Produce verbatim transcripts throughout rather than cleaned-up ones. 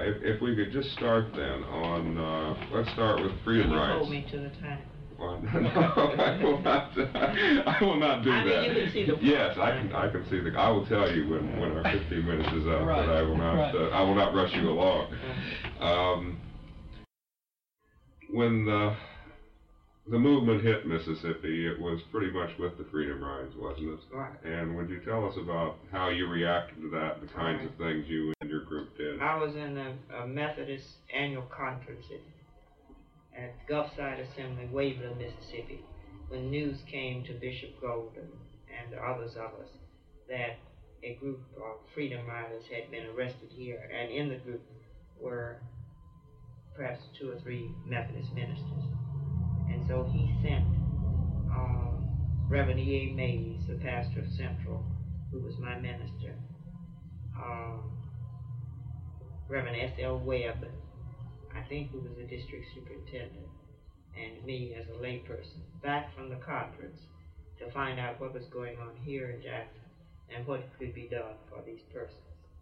if, if we could just start then on, uh, let's start with freedom you rights. hold me to the time. Well, no, I will not. I will not do I that. mean, you can see the. Yes, I can. I can see the. I will tell you when when our fifteen minutes is up. Right. But I will not. Right. Uh, I will not rush you along. Um, when the the movement hit Mississippi, it was pretty much with the freedom rides, wasn't it? Right. And would you tell us about how you reacted to that, the kinds Right. of things you and your group did? I was in a, a Methodist annual conference at, at Gulfside Assembly, Waverly, Mississippi, when news came to Bishop Golden and others of us that a group of freedom riders had been arrested here, and in the group were perhaps two or three Methodist ministers. And so he sent um, Reverend E A Mays, the pastor of Central, who was my minister, um, Reverend S L Webb, I think who was the district superintendent, and me as a layperson, back from the conference to find out what was going on here in Jackson and what could be done for these persons.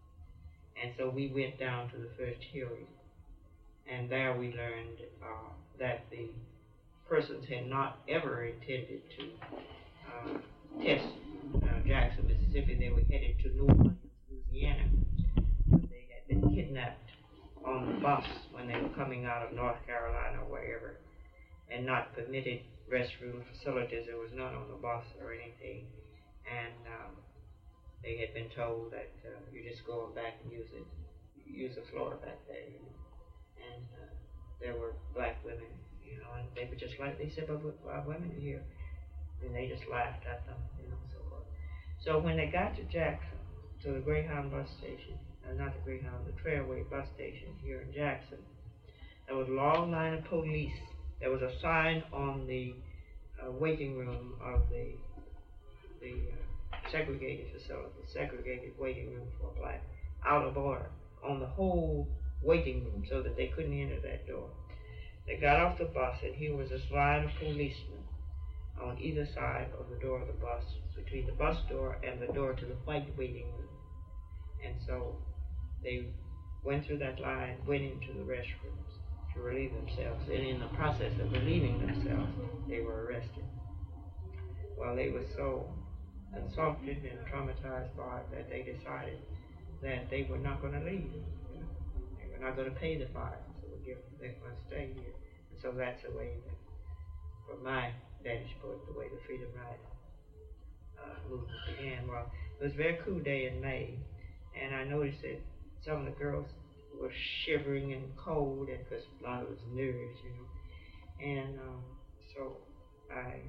And so we went down to the first hearing, and there we learned uh, that the persons had not ever intended to uh, test uh, Jackson, Mississippi. They were headed to New Orleans, Louisiana. They had been kidnapped on the bus when they were coming out of North Carolina or wherever, and not permitted restroom facilities. There was none on the bus or anything. And um, they had been told that uh, you just go back and use it, use the floor back there, you know. And uh, there were black women, you know, and they were just like, they said, but our women are here. And they just laughed at them, you know, so forth. So when they got to Jackson, to the Greyhound bus station, uh, not the Greyhound, the Trailway bus station here in Jackson, there was a long line of police. There was a sign on the uh, waiting room of the the uh, segregated facility, segregated waiting room for black, out of order on the whole waiting room so that they couldn't enter that door. They got off the bus, and here was this line of policemen on either side of the door of the bus, between the bus door and the door to the white waiting room. And so they went through that line, went into the restrooms to relieve themselves, and in the process of relieving themselves, they were arrested. Well, they were so insulted and traumatized by it that they decided that they were not going to leave. You know? They were not going to pay the fine, so they were going to stay here. And so that's the way that, from my vantage point, the way the Freedom Ride uh, movement began. Well, it was a very cool day in May, and I noticed that some of the girls were shivering and cold, and because a lot of it was nerves, you know. And um, so I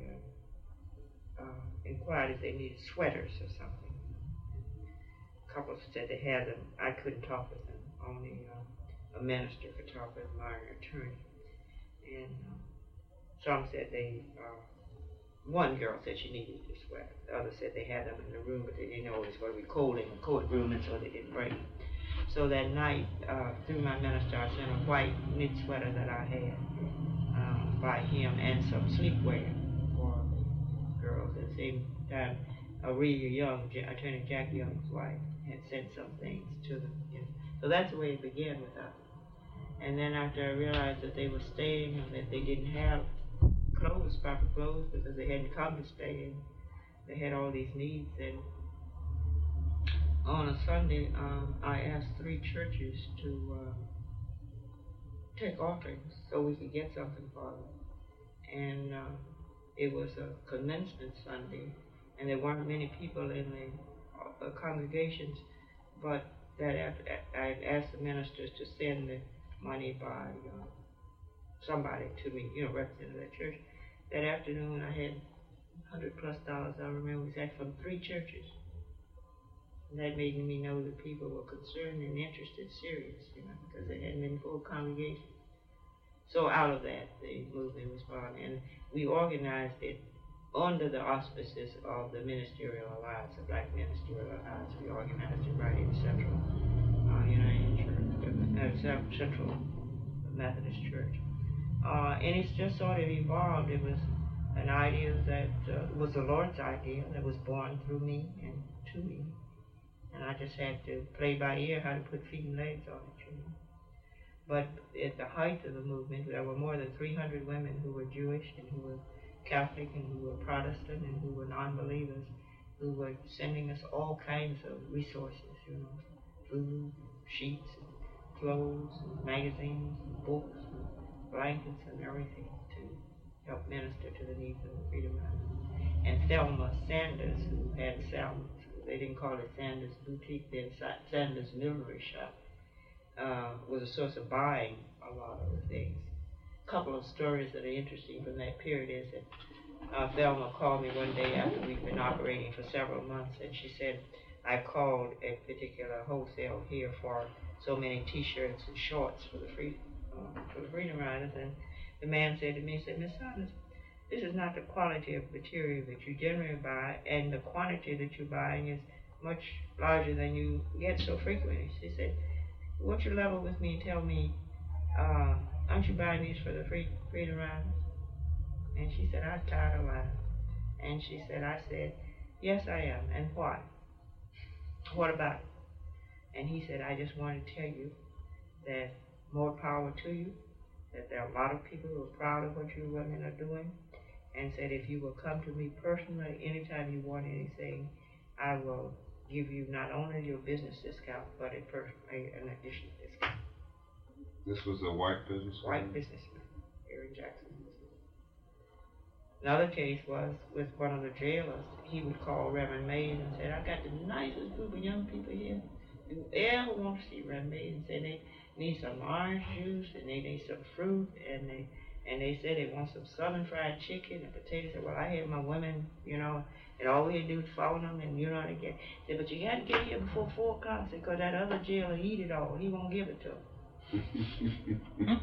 uh, uh, inquired if they needed sweaters or something. A couple said they had them. I couldn't talk with them. Only uh, a minister could talk with my attorney. And uh, some said they, uh, one girl said she needed a sweater. The other said they had them in the room, but they didn't know it was going to be cold in the courtroom, and so they didn't bring them. So that night, uh, through my minister, I sent a white knit sweater that I had uh, by him and some sleepwear for the girls. At the same time, Aurelia Young, Attorney Jack Young's wife, had sent some things to them. You know. So that's the way it began with us. And then after I realized that they were staying and that they didn't have clothes, proper clothes, because they hadn't come to stay, and they had all these needs, and on a Sunday, um, I asked three churches to uh, take offerings so we could get something for them. And uh, it was a commencement Sunday, and there weren't many people in the uh, congregations, but that after, I asked the ministers to send the money by uh, somebody to me, you know, representing that church. That afternoon, I had one hundred plus dollars, I remember, was that from three churches. And that made me know that people were concerned and interested, serious, you know, because they hadn't been full congregation. So out of that, the movement was born, and we organized it under the auspices of the Ministerial Alliance, the Black Ministerial Alliance. We organized it right in Central uh, United Church, uh, Central Methodist Church. Uh, and it's just sort of evolved. It was an idea that uh, was the Lord's idea that was born through me and to me. And I just had to play by ear how to put feet and legs on it, you know. But at the height of the movement, there were more than three hundred women who were Jewish and who were Catholic and who were Protestant and who were non-believers, who were sending us all kinds of resources, you know, food, sheets, and clothes, and magazines, and books, and blankets, and everything to help minister to the needs of the Freedom Riders. And Thelma Sanders, who had Sal's, they didn't call it Sanders Boutique, they had Sanders Millinery Shop, uh, was a source of buying a lot of the things. A couple of stories that are interesting from that period is that uh, Thelma called me one day after we'd been operating for several months, and she said, I called a particular wholesale here for so many T-shirts and shorts for the free, uh, for the Freedom Riders, and the man said to me, he said, Miss Sanders, this is not the quality of material that you generally buy, and the quantity that you're buying is much larger than you get so frequently. She said, won't you level with me and tell me, uh, aren't you buying these for the free, Freedom Riders? And she said, I'm tired of lying. And she said, I said, yes, I am. And why? What about it? And he said, I just want to tell you that more power to you, that there are a lot of people who are proud of what you women are doing, and said, if you will come to me personally anytime you want anything, I will give you not only your business discount, but a person, a, an additional discount. This was a white businessman? White businessman here in Jackson. Another case was with one of the jailers. He would call Reverend Mays and say, I got the nicest group of young people here. You ever want to see Reverend Mays? And say they need some orange juice and they need some fruit and they and they said they want some southern fried chicken and potatoes. I said, well, I had my women, you know, and all we had to do was phone them and you know what I get. I said, but you got to get here before four o'clock because that other jailer eat it all. He won't give it to them.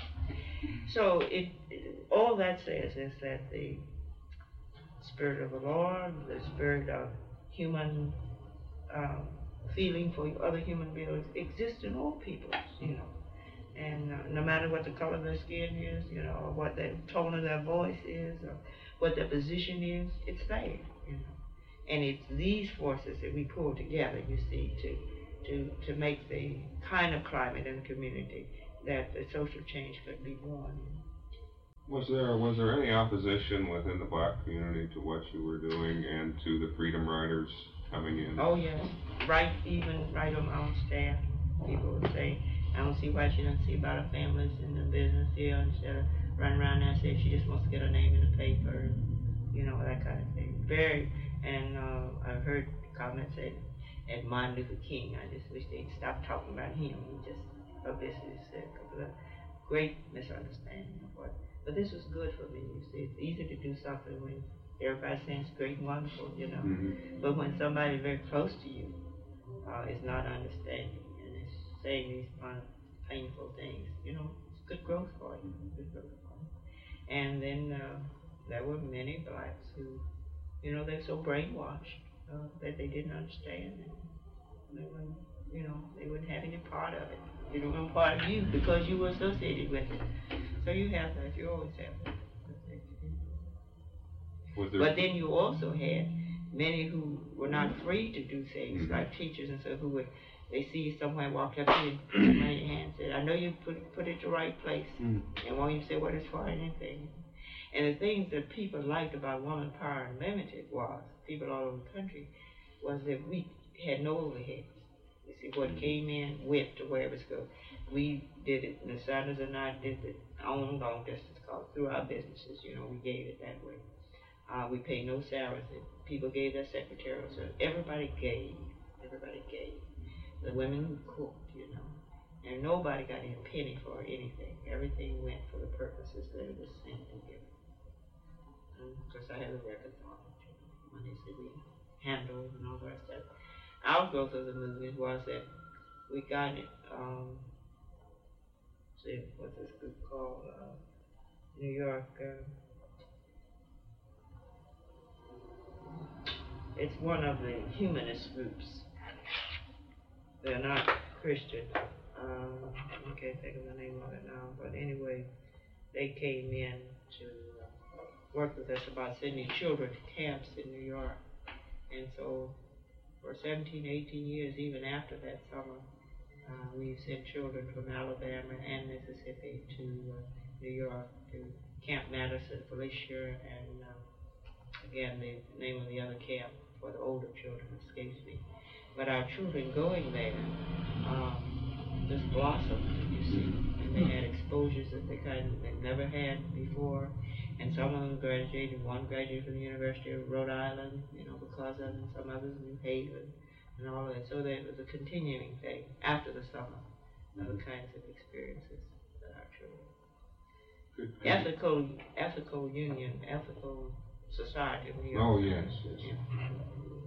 So it, it, all that says is that the Spirit of the Lord, the spirit of human um, feeling for other human beings exists in all peoples, you know. And uh, no matter what the color of their skin is, you know, or what the tone of their voice is, or what their position is, it's there, you know. And it's these forces that we pull together, you see, to to to make the kind of climate in the community that the social change could be born in. Was there was there any opposition within the black community to what you were doing and to the Freedom Riders coming in? Oh yes, right, even right on my own staff, people would say, I don't see why she doesn't see about her families in the business here instead of running around there and saying she just wants to get her name in the paper, you know, that kind of thing. Very, and uh, I've heard comments say, at Martin Luther King, I just wish they'd stop talking about him. He just publicity sick of a great misunderstanding of what. But this was good for me, you see. It's easy to do something when everybody's saying it's great and wonderful, you know. Mm-hmm. But when somebody very close to you uh, is not understanding and is saying these kind of painful things, you know, it's good growth for you. Good growth for you. And then uh, there were many blacks who, you know, they're so brainwashed uh, that they didn't understand it. They wouldn't, you know, they wouldn't have any part of it. It wasn't part of you because you were associated with it. So you have that. You always have that. But then you also had many who were not free to do things, mm-hmm. like teachers and so who would, they see you somewhere, walk up to you and put your hand and say, I know you put put it the right place. Mm-hmm. And won't even say what it's for and anything. And the things that people liked about Woman Power Unlimited was, people all over the country, was that we had no overheads. You see, what mm-hmm. came in went to wherever it's go. We did it, and the Sanders and I did it on long distance calls through our businesses, you know, we gave it that way. Uh, we paid no salaries. People gave their secretarial service. Everybody gave. Everybody gave. The women who cooked, you know. And nobody got a penny for anything. Everything went for the purposes that it was sent and given. And of course, I have a record on it, you know, when they said we handled and all the rest of it. Our growth of the movement was that we got it, um, see, what's this group called? Uh, New York. Uh, It's one of the humanist groups. They're not Christian. Um, I can't think of the name of it now. But anyway, they came in to uh, work with us about sending children to camps in New York. And so for seventeen, eighteen years, even after that summer, Uh, we sent children from Alabama and Mississippi to uh, New York to Camp Madison, Felicia, and uh, again, the name of the other camp for the older children escapes me. But our children going there um, just blossomed, you see, and they had exposures that they kind of they never had before. And some of them graduated. One graduated from the University of Rhode Island, you know, because of it. And some others in New Haven, and all of that. So there was a continuing thing after the summer, other kinds of experiences that our children. Good. Ethical, ethical union, ethical society. We Oh are- yes, yes. Yeah.